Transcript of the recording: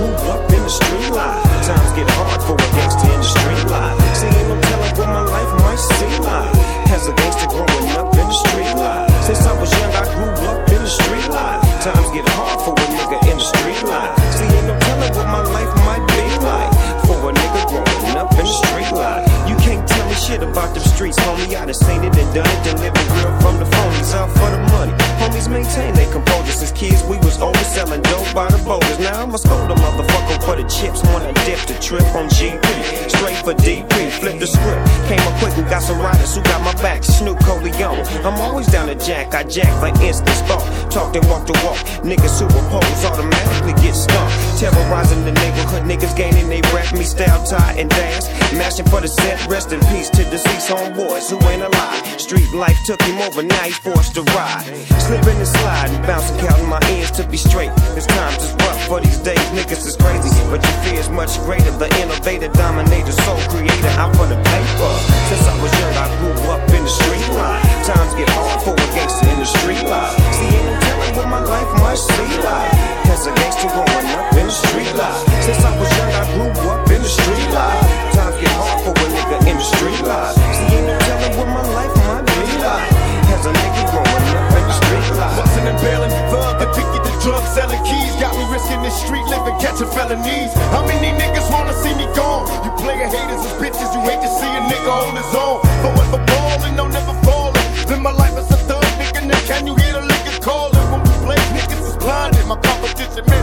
grew up in the street life. Times get hard for a gangster in the street life. See, ain't no telling what my life might seem like. As a gangster growing up in the street life. Since I was young, I grew up in the street life. Times get hard for a nigga in the street life. See, ain't no telling what my life might be like. For a nigga growing up in the street life. You can't tell me shit about them streets, homie. I done seen it and done it, delivered real from the phonies, out for the money. Homies maintain their composure. Since kids we was over selling dope by the boulders. Now I'ma scold a motherfucker for the chips. Wanna dip the trip on GP, straight for DP. Flip the script, came up quick and got some riders who got my back. Snoop Coleon, I'm always down to jack. I jack for instant thought. Talk and walk the walk. Niggas superpose automatically get stumped. Terrorizing the neighborhood, niggas gaining they rap. Me style, tie and dance, mashing for the set. Rest in peace to deceased homeboys who ain't alive. Street life took him over, now he forced to ride. Slipping and sliding, bouncing, counting my ends to be straight. This time's is rough for these days, niggas is crazy. But your fear is much greater. The innovator, dominator, soul creator, out for the paper. Since I was young, I grew up in the street life. Times get hard for a gangster in the street life. See, ain't no telling what my life must be like. As a gangster growing up in the street life. Since I was young, I grew up in the street life. Times get hard for a nigga in the street life. See, ain't no telling what my life might be like. As a nigga growing up in the street life. Bustin' and bailin', thug the picket, the drug selling keys. Got me risking this street living, catching felonies. How many niggas wanna see me gone? You player haters as bitches, you hate to see a nigga on his own. Forever ballin', no never fallin'. Live my life as a thug nigga, now can you hear the liquor callin'? When we play, niggas is blinded. My competition, man.